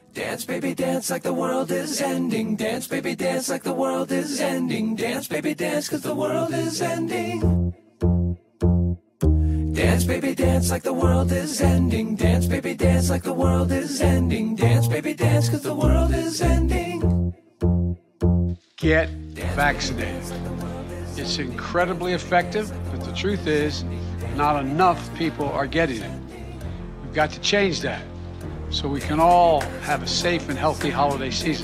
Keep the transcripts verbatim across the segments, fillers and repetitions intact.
Dance, baby, dance like the world is ending. Dance, baby, dance like the world is ending. Dance, baby, dance cause the world is ending. Dance, baby, dance like the world is ending. Dance, baby, dance like the world is ending. Dance, baby, dance cause the world is ending. Get vaccinated. It's incredibly effective, but the truth is, not enough people are getting it. We've got to change that so we can all have a safe and healthy holiday season.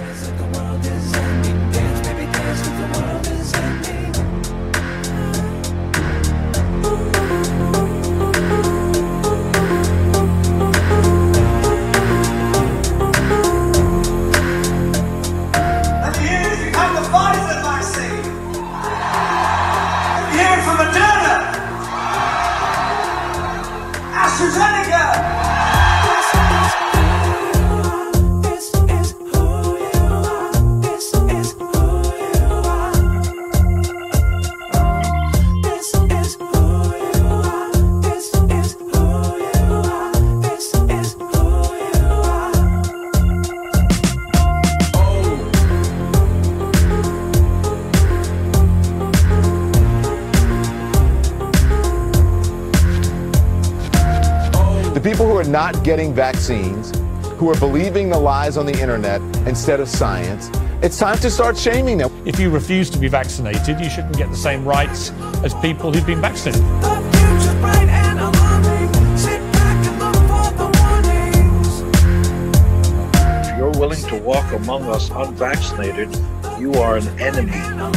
People who are not getting vaccines, who are believing the lies on the internet instead of science, it's time to start shaming them. If you refuse to be vaccinated, you shouldn't get the same rights as people who've been vaccinated. If you're willing to walk among us unvaccinated, you are an enemy.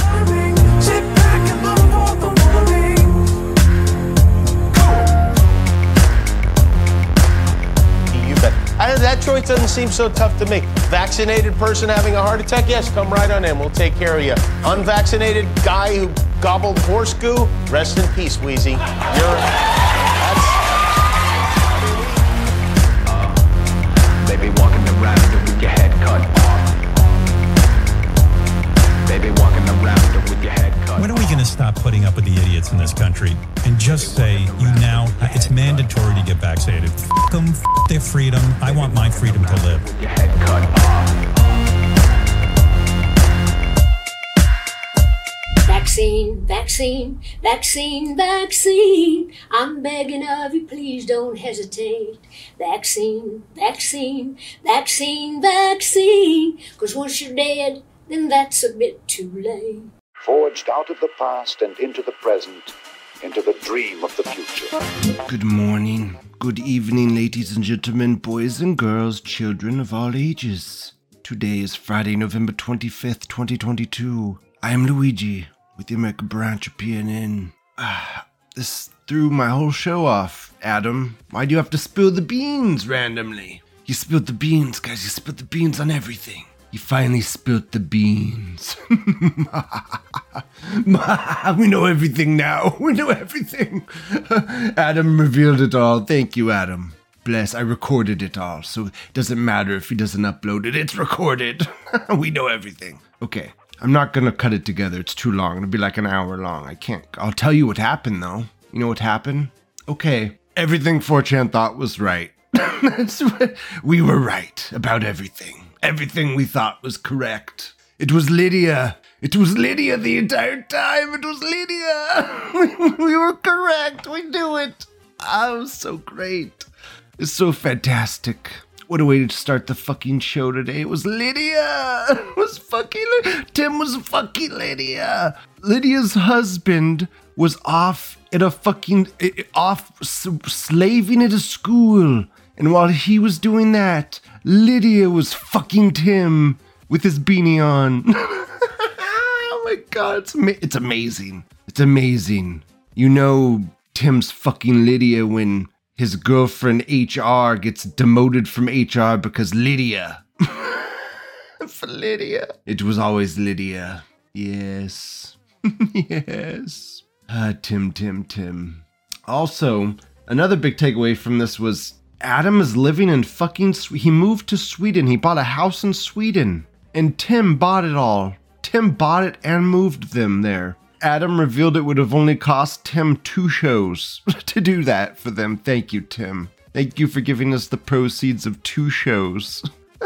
I, that choice doesn't seem so tough to me. Vaccinated person having a heart attack, yes, come right on in. We'll take care of you. Unvaccinated guy who gobbled horse goo, rest in peace, Wheezy. You're, that's... Uh, baby walking around with your head cut off. Baby walking around with your head cut off. When are we going to stop putting up with the idiots in this country and just say, you now, it's mandatory to get vaccinated? F them, f their freedom. I want my freedom to live. With your head cut off. Vaccine, vaccine, vaccine, vaccine. I'm begging of you, please don't hesitate. Vaccine, vaccine, vaccine, vaccine. Cause once you're dead, then that's a bit too late. Forged out of the past and into the present, into the dream of the future. Good morning, good evening, ladies and gentlemen, boys and girls, children of all ages. Today is Friday, November twenty-fifth, twenty twenty-two. I am Luigi, with the American branch of P N N. Ah, this threw my whole show off, Adam. Why do you have to spill the beans randomly? You spilled the beans, guys, you spilled the beans on everything. You finally spilled the beans. We know everything now. We know everything. Adam revealed it all. Thank you, Adam. Bless, I recorded it all, so it doesn't matter if he doesn't upload it. It's recorded. We know everything. Okay, I'm not gonna cut it together. It's too long. It'll be like an hour long. I can't. I'll tell you what happened, though. You know what happened? Okay, everything four chan thought was right. We were right about everything. Everything we thought was correct. It was Lydia. It was Lydia the entire time. It was Lydia. We were correct. We knew it. Oh, it was so great. It's so fantastic. What a way to start the fucking show today. It was Lydia. It was fucking Lydia. Tim was fucking Lydia. Lydia's husband was off at a fucking, off slaving at a school. And while he was doing that, Lydia was fucking Tim with his beanie on. Oh my god, it's, ama- it's amazing. It's amazing. You know Tim's fucking Lydia when his girlfriend H R gets demoted from H R because Lydia. For Lydia. It was always Lydia. Yes. Yes. Ah, Tim, Tim, Tim. Also, another big takeaway from this was Adam is living in fucking Sweden. He moved to Sweden. He bought a house in Sweden. And Tim bought it all. Tim bought it and moved them there. Adam revealed it would have only cost Tim two shows to do that for them. Thank you, Tim. Thank you for giving us the proceeds of two shows.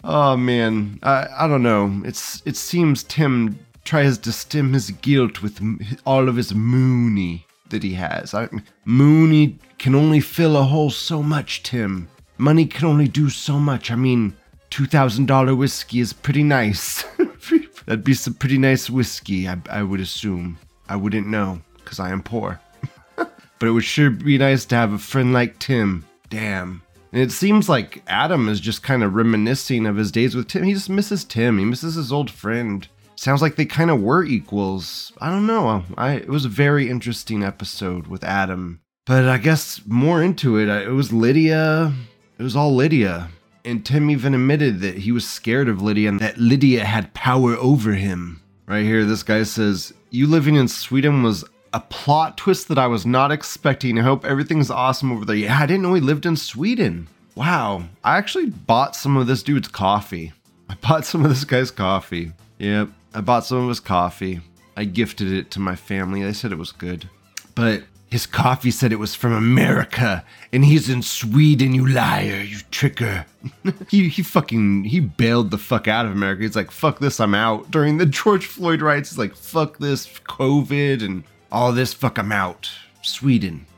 Oh man, I I don't know. It's it seems Tim tries to stem his guilt with m- all of his Mooney that he has. I, Mooney can only fill a hole so much, Tim. Money can only do so much. I mean, two thousand dollars whiskey is pretty nice. That'd be some pretty nice whiskey, I, I would assume. I wouldn't know, because I am poor. But it would sure be nice to have a friend like Tim. Damn. And it seems like Adam is just kind of reminiscing of his days with Tim. He just misses Tim. He misses his old friend. Sounds like they kind of were equals. I don't know. I it was a very interesting episode with Adam. But I guess more into it, it was Lydia. It was all Lydia. And Tim even admitted that he was scared of Lydia and that Lydia had power over him. Right here, this guy says, "You living in Sweden was a plot twist that I was not expecting. I hope everything's awesome over there." Yeah, I didn't know he lived in Sweden. Wow. I actually bought some of this dude's coffee. I bought some of this guy's coffee. Yep. I bought some of his coffee. I gifted it to my family. They said it was good. But his coffee said it was from America. And he's in Sweden, you liar, you tricker. he he fucking, he bailed the fuck out of America. He's like, fuck this, I'm out. During the George Floyd riots, he's like, fuck this, COVID and all this, fuck, I'm out. Sweden.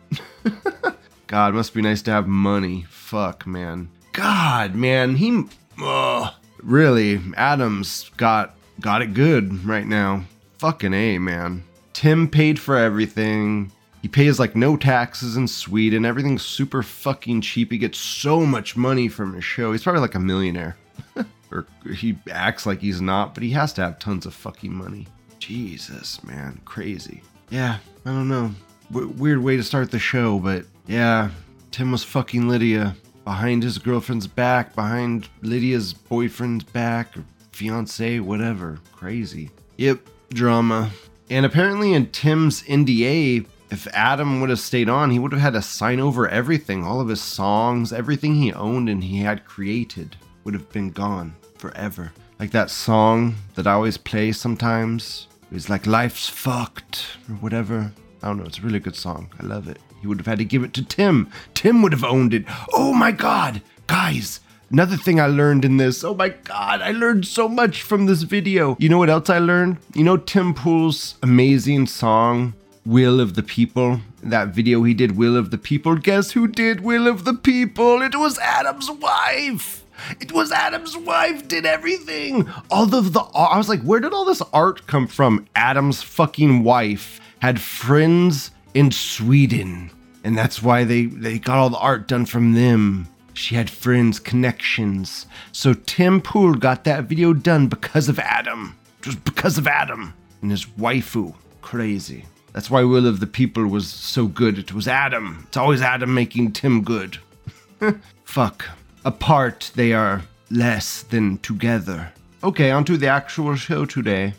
God, must be nice to have money. Fuck, man. God, man, he... Ugh. Really, Adam's got got it good right now. Fucking A, man. Tim paid for everything. He pays like no taxes in Sweden. Everything's super fucking cheap. He gets so much money from his show. He's probably like a millionaire. Or he acts like he's not, but he has to have tons of fucking money. Jesus, man. Crazy. Yeah, I don't know. W- weird way to start the show, but yeah, Tim was fucking Lydia. Behind his girlfriend's back, behind Lydia's boyfriend's back, or fiance, whatever. Crazy. Yep, drama. And apparently in Tim's N D A, if Adam would have stayed on, he would have had to sign over everything. All of his songs, everything he owned and he had created would have been gone forever. Like that song that I always play sometimes. It's like, life's fucked, or whatever. I don't know, it's a really good song. I love it. He would have had to give it to Tim. Tim would have owned it. Oh my God. Guys, another thing I learned in this. Oh my God, I learned so much from this video. You know what else I learned? You know Tim Pool's amazing song, Will of the People? That video he did, Will of the People. Guess who did Will of the People? It was Adam's wife. It was Adam's wife did everything. All of the, I was like, where did all this art come from? Adam's fucking wife had friends in Sweden, and that's why they, they got all the art done from them. She had friends, connections. So Tim Pool got that video done because of Adam. It was because of Adam and his waifu. Crazy. That's why Will of the People was so good. It was Adam. It's always Adam making Tim good. Fuck. Apart, they are less than together. Okay, on to the actual show today.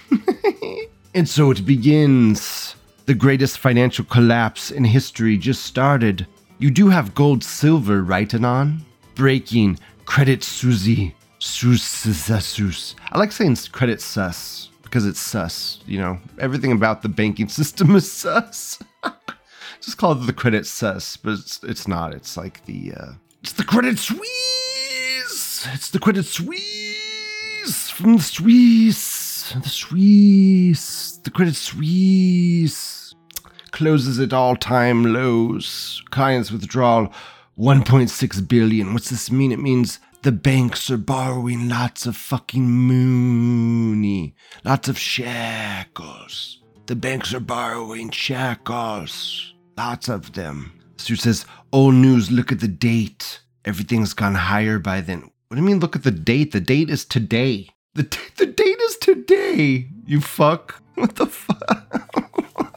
And so it begins. The greatest financial collapse in history just started. You do have gold silver, right, Anon? Breaking. Credit Susie. Sus. Sus. I like saying credit sus because it's sus. You know, everything about the banking system is sus. Just call it the credit sus, but it's, it's not. It's like the, uh, it's the Credit Suisse. It's the Credit Suisse from the Swiss. The Swiss. The Credit Suisse closes at all-time lows. Clients withdrawal one point six billion. What's this mean? It means the banks are borrowing lots of fucking money, lots of shekels. The banks are borrowing shekels, lots of them. Stu says, old news, look at the date. Everything's gone higher by then. What do you mean look at the date? The date is today. The, t- the date is today, you fuck. What the fuck?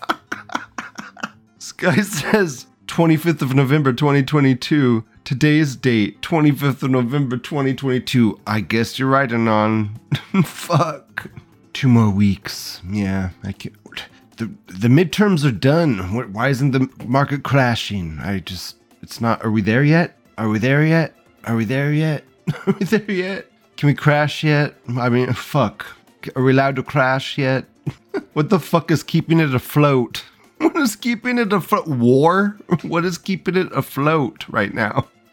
This guy says twenty-fifth of November twenty twenty-two. Today's date, twenty-fifth of November twenty twenty-two. I guess you're right, Anon. Fuck. Two more weeks. Yeah, I can't. The, the midterms are done. Why isn't the market crashing? I just, it's not. Are we there yet? Are we there yet? Are we there yet? Are we there yet? Can we crash yet? I mean, fuck. Are we allowed to crash yet? What the fuck is keeping it afloat? What is keeping it afloat? War? What is keeping it afloat right now?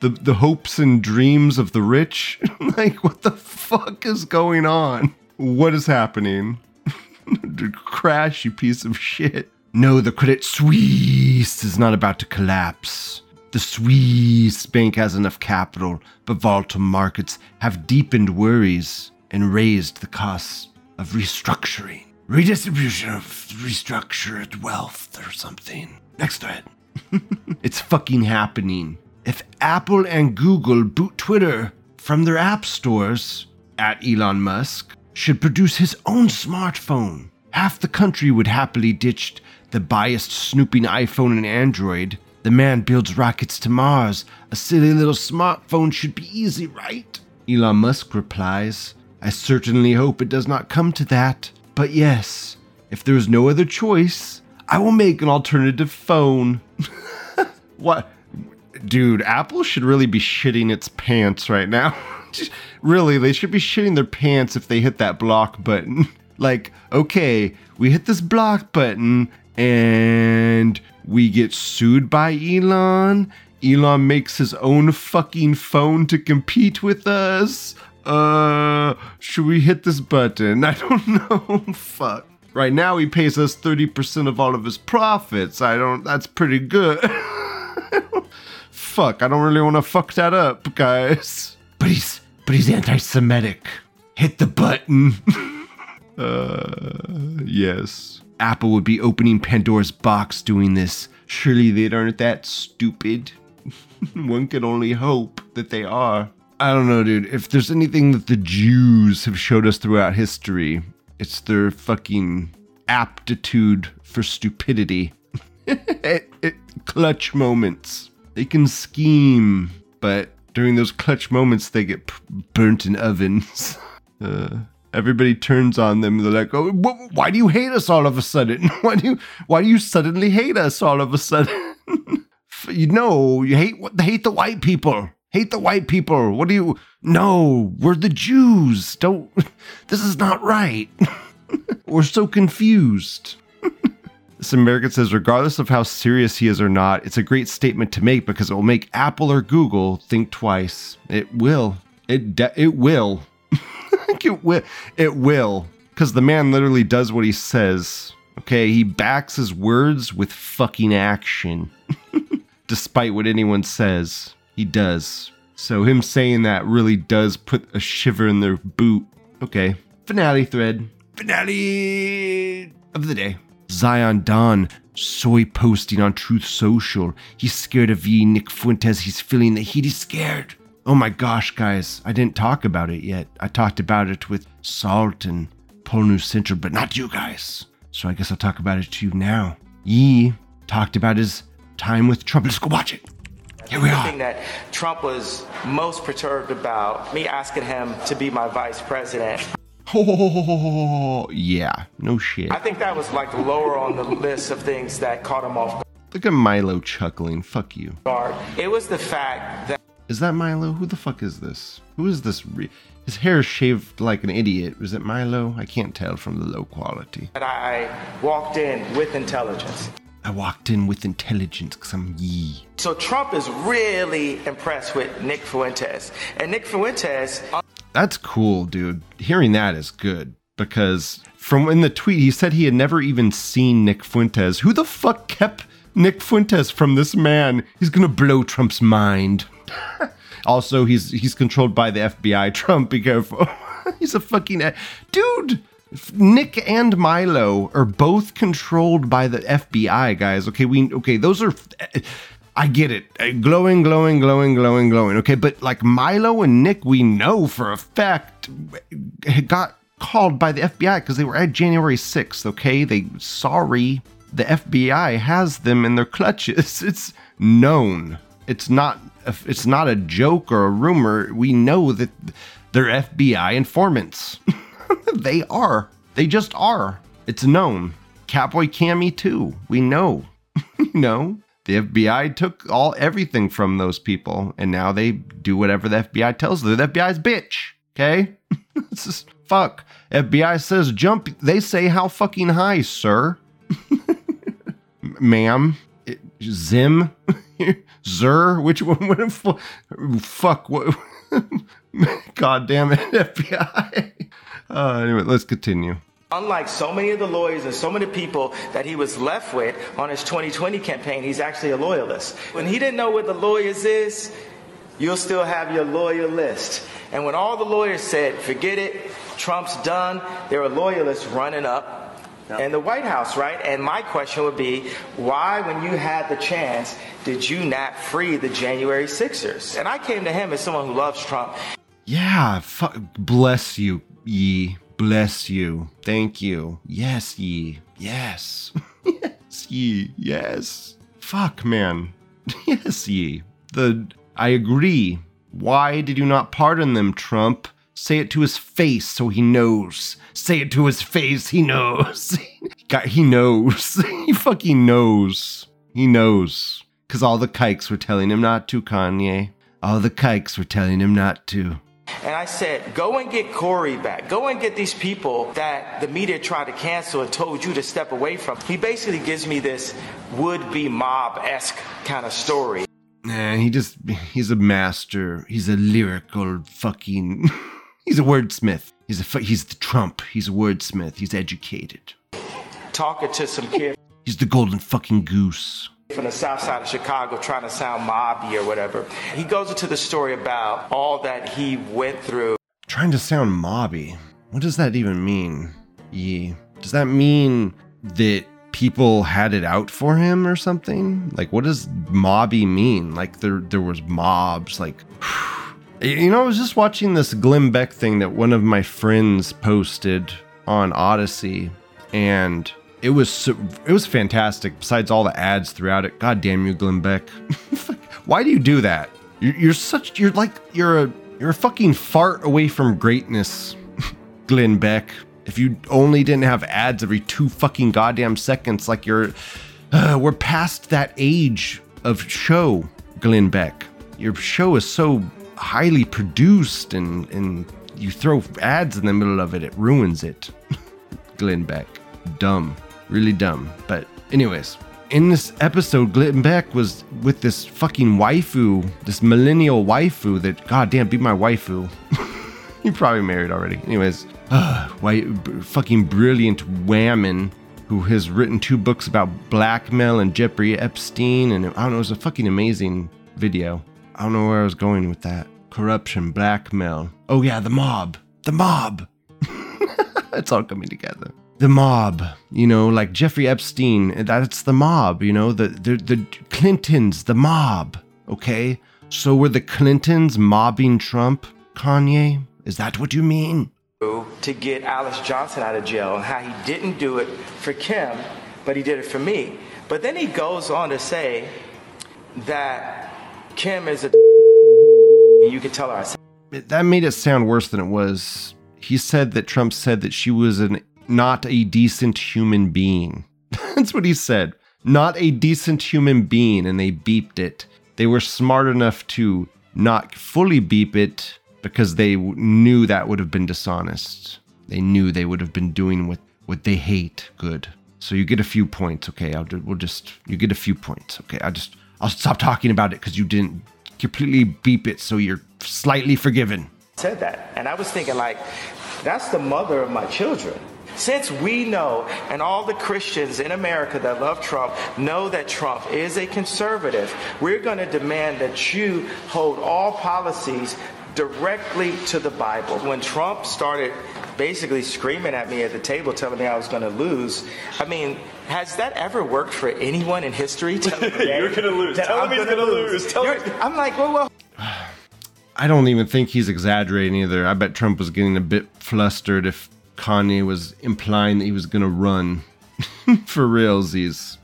the, the hopes and dreams of the rich. Like, what the fuck is going on? What is happening? Crash, you piece of shit. No, the Credit Suisse is not about to collapse. The Swiss bank has enough capital, but volatile markets have deepened worries and raised the costs of restructuring. Redistribution of restructured wealth or something. Next thread. It's fucking happening. If Apple and Google boot Twitter from their app stores, at Elon Musk should produce his own smartphone, half the country would happily ditch the biased snooping iPhone and Android. The man builds rockets to Mars. A silly little smartphone should be easy, right? Elon Musk replies, I certainly hope it does not come to that. But yes, if there is no other choice, I will make an alternative phone. What? Dude, Apple should really be shitting its pants right now. Really, they should be shitting their pants if they hit that block button. Like, okay, we hit this block button and we get sued by Elon. Elon makes his own fucking phone to compete with us. Uh, should we hit this button? I don't know. Fuck. Right now he pays us thirty percent of all of his profits. I don't, that's pretty good. Fuck, I don't really want to fuck that up, guys. But he's, but he's anti-Semitic. Hit the button. uh, yes. Apple would be opening Pandora's box doing this. Surely they aren't that stupid. One can only hope that they are. I don't know, dude. If there's anything that the Jews have showed us throughout history, it's their fucking aptitude for stupidity. it, it, clutch moments. They can scheme, but during those clutch moments, they get p- burnt in ovens. uh, everybody turns on them. They're like, "Oh, wh- why do you hate us all of a sudden? Why do you, why do you suddenly hate us all of a sudden? You know, you hate what? Hate the white people. Hate the white people. What do you? No, we're the Jews. Don't. This is not right. We're so confused." This American says, regardless of how serious he is or not, it's a great statement to make because it will make Apple or Google think twice. It will. It de- it will. it will. It will. Because the man literally does what he says. Okay, he backs his words with fucking action. Despite what anyone says, he does. So him saying that really does put a shiver in their boot. Okay. Finale thread. Finale of the day. Zion Don, soy posting on Truth Social. He's scared of ye, Nick Fuentes. He's feeling the heat. He's scared. Oh my gosh, guys. I didn't talk about it yet. I talked about it with Salt and Pol News Central, but not you guys. So I guess I'll talk about it to you now. Ye talked about his time with Trump. Let's go watch it. Here we are. The thing that Trump was most perturbed about, me asking him to be my vice president. Oh, yeah. No shit. I think that was like lower on the list of things that caught him off Look at Milo chuckling. Fuck you. guard. It was the fact that... Is that Milo? Who the fuck is this? Who is this? Re- His hair is shaved like an idiot. Was it Milo? I can't tell from the low quality. that I walked in with intelligence. I walked in with intelligence because I'm ye. So Trump is really impressed with Nick Fuentes. And Nick Fuentes... That's cool, dude. Hearing that is good because from in the tweet, he said he had never even seen Nick Fuentes. Who the fuck kept Nick Fuentes from this man? He's gonna blow Trump's mind. Also, he's he's controlled by the F B I. Trump, be careful. He's a fucking... Dude, Nick and Milo are both controlled by the F B I, guys. Okay, we... Okay, those are... I get it. Glowing, glowing, glowing, glowing, glowing. Okay, but like Milo and Nick, we know for a fact got called by the F B I because they were at January sixth, okay? They, sorry, the F B I has them in their clutches. It's known. It's not, it's not a joke or a rumor. We know that they're F B I informants. They are. They just are. It's known. Catboy Cammy too. We know. You know? The F B I took all everything from those people, and now they do whatever the F B I tells them. The F B I's bitch, okay? It's just, fuck. F B I says jump, they say how fucking high, sir. Ma'am. It, Zim? Zer? Which one? What, fuck. What? God damn it, F B I. Uh, anyway, let's continue. Unlike so many of the lawyers and so many people that he was left with on his twenty twenty campaign, he's actually a loyalist. When he didn't know what the lawyers is, you'll still have your lawyer list. And when all the lawyers said, forget it, Trump's done, there were loyalists running up in the White House, right? And my question would be, why, when you had the chance, did you not free the January sixers? And I came to him as someone who loves Trump. Yeah, fuck, bless you, Ye. Bless you. Thank you. Yes, Ye. Yes. Yes, Ye. Yes. Fuck, man. Yes, Ye. The, I agree. Why did you not pardon them, Trump? Say it to his face so he knows. Say it to his face, he knows. God, he knows. He fucking knows. He knows. Because all the kikes were telling him not to, Kanye. All the kikes were telling him not to. And I said, go and get Corey back. Go and get these people that the media tried to cancel and told you to step away from. He basically gives me this would-be mob-esque kind of story. Nah, he just, he's a master. He's a lyrical fucking... He's a wordsmith. He's a he's the Trump. He's a wordsmith. He's educated. Talking to some kid. He's the golden fucking goose. From the south side of Chicago, trying to sound mobby or whatever. He goes into the story about all that he went through. Trying to sound mobby? What does that even mean? Ye? Does that mean that people had it out for him or something? Like, what does mobby mean? Like, there there was mobs, like... You know, I was just watching this Glenn Beck thing that one of my friends posted on Odyssey, and it was so, it was fantastic. Besides all the ads throughout it, God damn you, Glenn Beck! Why do you do that? You're, you're such you're like you're a you're a fucking fart away from greatness, Glenn Beck. If you only didn't have ads every two fucking goddamn seconds, like you're, uh, we're past that age of show, Glenn Beck. Your show is so highly produced, and and you throw ads in the middle of it, it ruins it. Glenn Beck. Dumb. Really dumb. But anyways, in this episode, Glenn Beck was with this fucking waifu, this millennial waifu that, goddamn, be my waifu. You're probably married already. Anyways, uh, white, fucking brilliant whammon who has written two books about blackmail and Jeffrey Epstein, and I don't know, it was a fucking amazing video. I don't know where I was going with that. Corruption, blackmail. Oh yeah, the mob. The mob. It's all coming together. The mob, you know, like Jeffrey Epstein, that's the mob, you know, the, the, the Clintons, the mob, okay? So were the Clintons mobbing Trump, Kanye? Is that what you mean? To get Alice Johnson out of jail, and how he didn't do it for Kim, but he did it for me. But then he goes on to say that Kim is a you could tell her. I that made it sound worse than it was. He said that Trump said that she was an not a decent human being. That's what he said. Not a decent human being, and they beeped it. They were smart enough to not fully beep it because they knew that would have been dishonest. They knew they would have been doing what, what they hate. Good. So you get a few points, okay? I'll we'll just you get a few points, okay? I just I'll stop talking about it because you didn't completely beep it, so you're slightly forgiven. Said that, and I was thinking, like, that's the mother of my children. Since we know, and all the Christians in America that love Trump know that Trump is a conservative, we're going to demand that you hold all policies directly to the Bible. When Trump started basically screaming at me at the table, telling me I was going to lose, I mean, has that ever worked for anyone in history? You're going to lose. Tell him he's going to lose. Tell him. I'm like, well, well. I don't even think he's exaggerating either. I bet Trump was getting a bit flustered if Kanye was implying that he was going to run. For realsies.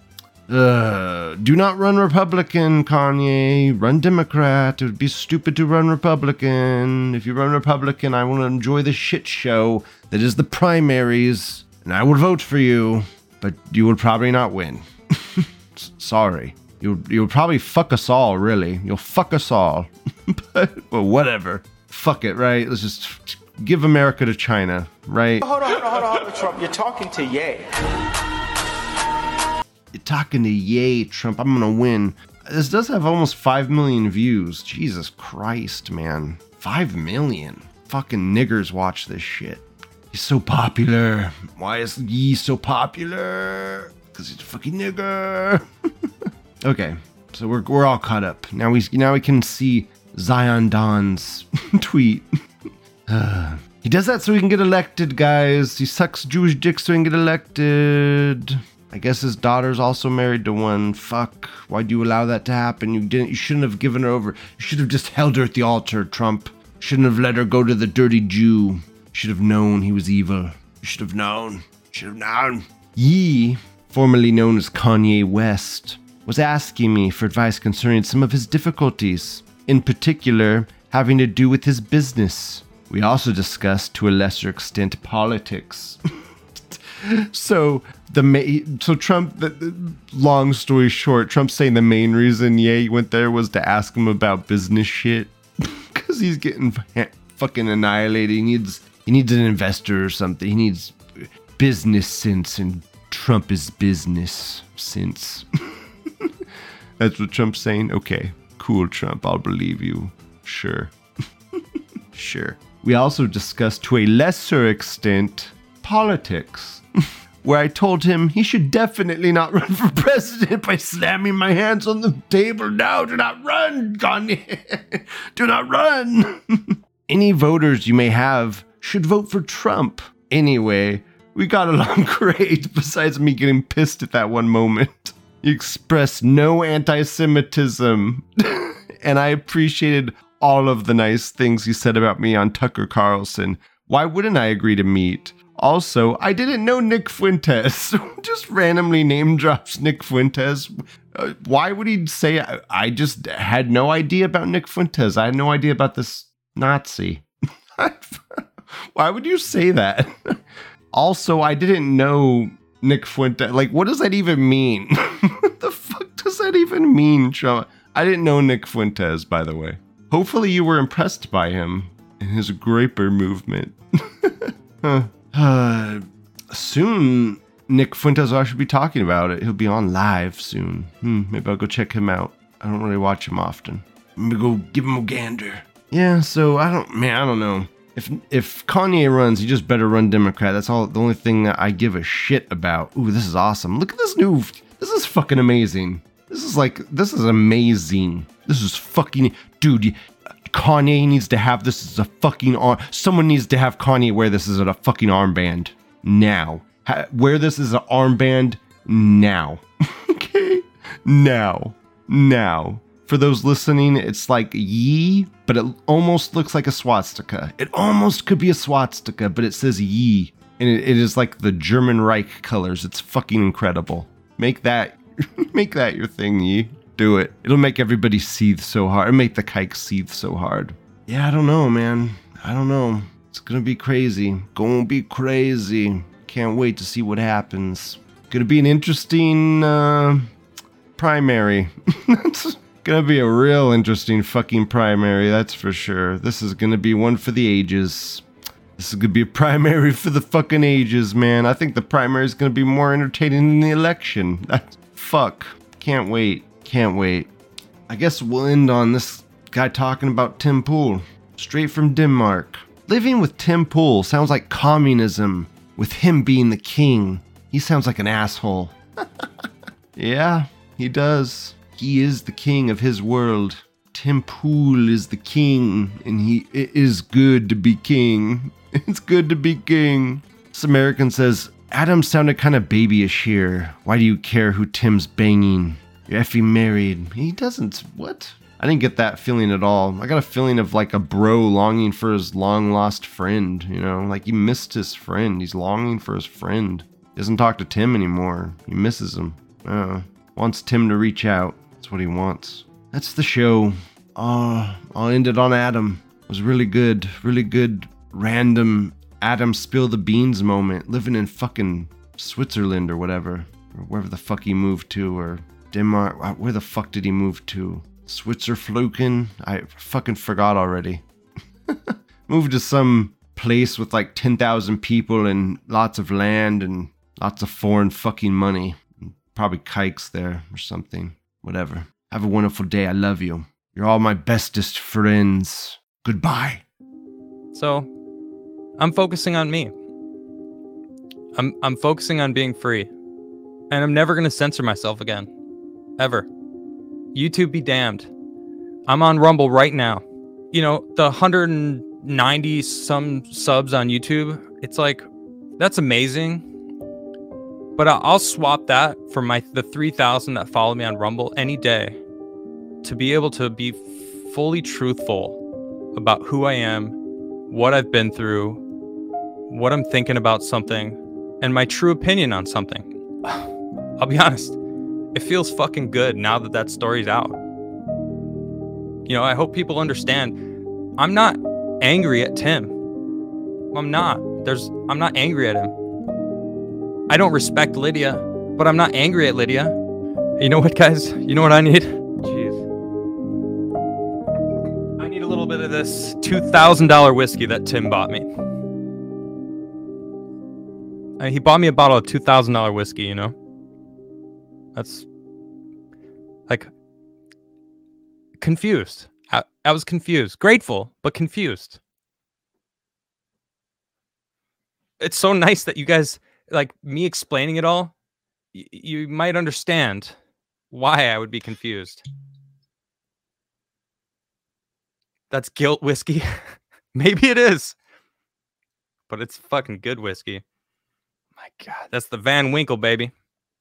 Uh, do not run Republican, Kanye. Run Democrat. It would be stupid to run Republican. If you run Republican, I will enjoy the shit show that is the primaries, and I will vote for you, but you will probably not win. Sorry. You'll, you'll probably fuck us all, really. You'll fuck us all. But well, whatever. Fuck it, right? Let's just give America to China, right? Hold on, hold on, hold on, hold on, Trump. You're talking to Ye. You're talking to Yay, Trump. I'm gonna win. This does have almost five million views. Jesus Christ, man. five million. Fucking niggers watch this shit. He's so popular. Why is Yee so popular? Because he's a fucking nigger. Okay, so we're we're all caught up. Now we now we can see Zion Don's tweet. uh, he does that so he can get elected, guys. He sucks Jewish dick so he can get elected. I guess his daughter's also married to one. Fuck. Why'd you allow that to happen? You didn't. You shouldn't have given her over. You should have just held her at the altar, Trump. Shouldn't have let her go to the dirty Jew. You should have known he was evil. You should have known. Should have known. Yee, formerly known as Kanye West, was asking me for advice concerning some of his difficulties, in particular having to do with his business. We also discussed, to a lesser extent, politics. So the ma- so Trump, the, the, long story short, Trump's saying the main reason Ye went there was to ask him about business shit because he's getting ha- fucking annihilated. He needs he needs an investor or something. He needs business sense, and Trump is business sense. That's what Trump's saying. Okay, cool, Trump. I'll believe you. Sure, sure. We also discussed, to a lesser extent, politics. Where I told him he should definitely not run for president by slamming my hands on the table. No, do not run, Kanye. Do not run. Any voters you may have should vote for Trump. Anyway, we got along great, besides me getting pissed at that one moment. He expressed no anti-Semitism, and I appreciated all of the nice things he said about me on Tucker Carlson. Why wouldn't I agree to meet? Also, I didn't know Nick Fuentes. Just randomly name drops Nick Fuentes. Uh, why would he say, I, I just had no idea about Nick Fuentes. I had no idea about this Nazi. Why would you say that? Also, I didn't know Nick Fuentes. Like, what does that even mean? What the fuck does that even mean, Trump? I didn't know Nick Fuentes, by the way. Hopefully you were impressed by him and his Graper movement. Huh. Uh, soon, Nick Fuentes, I should be talking about it. He'll be on live soon. Hmm, maybe I'll go check him out. I don't really watch him often. Maybe go give him a gander. Yeah, so I don't, man, I don't know. If if Kanye runs, he just better run Democrat. That's all. The only thing that I give a shit about. Ooh, this is awesome. Look at this new. This is fucking amazing. This is like, this is amazing. This is fucking, dude. Kanye needs to have this as a fucking arm. Someone needs to have Kanye wear this as a fucking armband now. Ha- wear this as an armband now. Okay, now, now. For those listening, it's like Yee, but it almost looks like a swastika. It almost could be a swastika, but it says Yee, and it, it is like the German Reich colors. It's fucking incredible. Make that, make that your thing, Yee. Do it. It'll make everybody seethe so hard. It'll make the kike seethe so hard. Yeah, I don't know, man. I don't know. It's gonna be crazy. Gonna be crazy. Can't wait to see what happens. Gonna be an interesting uh, primary. It's gonna be a real interesting fucking primary, that's for sure. This is gonna be one for the ages. This is gonna be a primary for the fucking ages, man. I think the primary is gonna be more entertaining than the election. That's fuck. Can't wait. Can't wait. I guess we'll end on this guy talking about Tim Pool. Straight from Denmark. Living with Tim Pool sounds like communism, with him being the king. He sounds like an asshole. Yeah, he does. He is the king of his world. Tim Pool is the king, and he it is good to be king. It's good to be king. This American says, Adam sounded kind of babyish here. Why do you care who Tim's banging? You're effing married. He doesn't. What? I didn't get that feeling at all. I got a feeling of like a bro longing for his long lost friend, you know? Like he missed his friend. He's longing for his friend. He doesn't talk to Tim anymore. He misses him. Uh, wants Tim to reach out. That's what he wants. That's the show. Oh, I'll end it on Adam. It was really good. Really good random Adam spill the beans moment. Living in fucking Switzerland or whatever. Or wherever the fuck he moved to, or Denmark. Where the fuck did he move to? Switzerfloken? I fucking forgot already. Moved to some place with like ten thousand people and lots of land and lots of foreign fucking money. probably kikes there or something. Whatever. Have a wonderful day. I love you. You're all my bestest friends. Goodbye. So, I'm focusing on me. I'm I'm focusing on being free. And I'm never going to censor myself again. Ever. YouTube be damned. I'm on Rumble right now. You know, the one hundred ninety some subs on YouTube, it's like, that's amazing. But I'll swap that for my the three thousand that follow me on Rumble any day to be able to be fully truthful about who I am, what I've been through, what I'm thinking about something, and my true opinion on something. I'll be honest, it feels fucking good now that that story's out. You know, I hope people understand. I'm not angry at Tim. I'm not. There's. I'm not angry at him. I don't respect Lydia, but I'm not angry at Lydia. You know what, guys? You know what I need? Jeez. I need a little bit of this two thousand dollars whiskey that Tim bought me. Uh, he bought me a bottle of two thousand dollars whiskey, you know? That's like confused. I, I was confused. Grateful, but confused. It's so nice that you guys, like me explaining it all, y- you might understand why I would be confused. That's guilt whiskey. Maybe it is. But it's fucking good whiskey. My God, that's the Van Winkle, baby.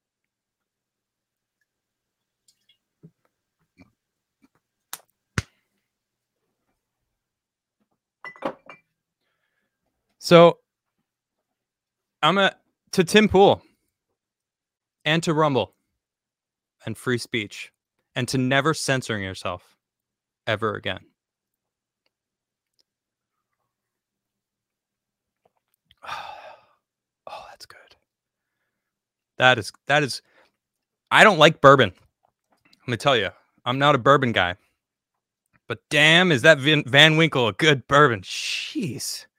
So, I'm a to Tim Pool and to Rumble and free speech and to never censoring yourself ever again. Oh, that's good. That is that is. I don't like bourbon. Let me tell you, I'm not a bourbon guy. But damn, is that Van, Van Winkle a good bourbon? Jeez.